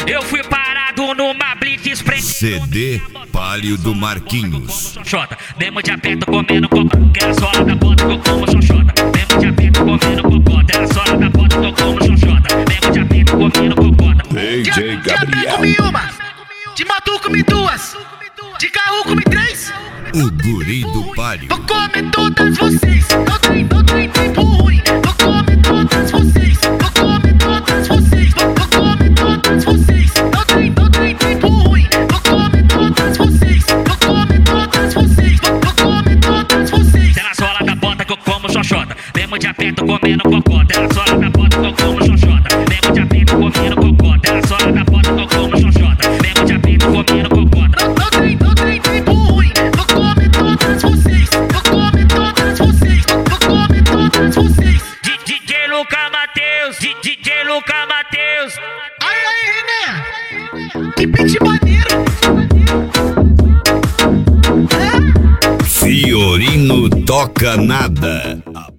Eu fui parado numa blitz preta. CD Palio do Marquinhos. Xoxota, mesmo de aperto comendo cocô. Quero a sola da bota que eu como xoxota. Mesmo de aperto comendo cocô. Quero a sola da bota que eu como xoxota. Mesmo de aperto comendo cocô. DJ Gabriel. comi uma, de moto comi duas, de carro comi três. O guri do Palio. Vou comer todas vocês, não tem tempo ruim. Vou comer todas vocês, vou comer todas vocês, vou comer todas vocês. Não tem tempo ruim. Vou comer todas vocês, vou comer todas vocês, vou comer todas vocês. Tem na sola da bota que eu como xoxota. Mesmo de aperto comendo cocô. Tem na sola da bota que eu como xoxota. Mesmo de aperto comendo cocô. Tem na sola da bota que eu como xoxota. Mesmo de aperto comendo cocô. Não tem tempo ruim. Vou comer todas vocês, vou comer todas vocês, vou comer todas vocês. DJ Luca Mateus, DJ Luca Mateus. Aí, René, que beat maneiro. Fiorino toca nada.